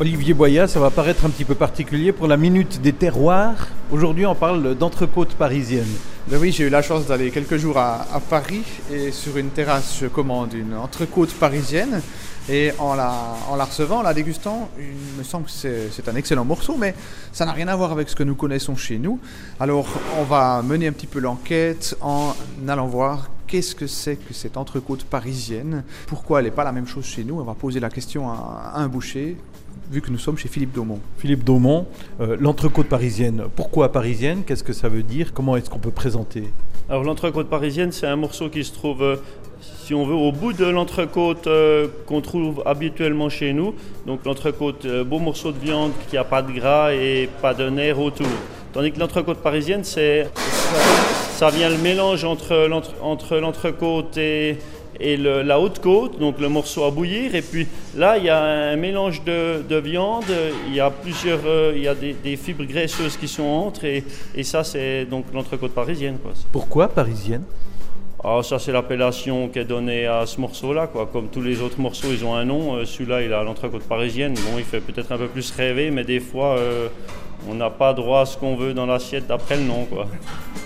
Olivier Boyat, ça va paraître un petit peu particulier pour la Minute des Terroirs. Aujourd'hui, on parle d'entrecôte parisienne. Ben oui, j'ai eu la chance d'aller quelques jours à Paris et sur une terrasse, je commande une entrecôte parisienne. Et en la recevant, en la dégustant, il me semble que c'est un excellent morceau, mais ça n'a rien à voir avec ce que nous connaissons chez nous. Alors, on va mener un petit peu l'enquête en allant voir qu'est-ce que c'est que cette entrecôte parisienne, pourquoi elle n'est pas la même chose chez nous. On va poser la question à un boucher, vu que nous sommes chez Philippe Daumont. Philippe Daumont, l'entrecôte parisienne, pourquoi parisienne? Qu'est-ce que ça veut dire? Comment est-ce qu'on peut présenter? Alors l'entrecôte parisienne, c'est un morceau qui se trouve, si on veut, au bout de l'entrecôte qu'on trouve habituellement chez nous. Donc l'entrecôte, beau morceau de viande qui n'a pas de gras et pas de nerfs autour. Tandis que l'entrecôte parisienne, ça vient le mélange entre l'entrecôte et la haute côte, donc le morceau à bouillir. Et puis là, il y a un mélange de viande, il y a des fibres graisseuses qui sont entre, et ça, c'est donc l'entrecôte parisienne, quoi. Pourquoi parisienne? Ah, ça, c'est l'appellation qui est donnée à ce morceau-là, quoi. Comme tous les autres morceaux, ils ont un nom. Celui-là, il a l'entrecôte parisienne. Bon, il fait peut-être un peu plus rêver, mais des fois, on n'a pas droit à ce qu'on veut dans l'assiette d'après le nom, quoi.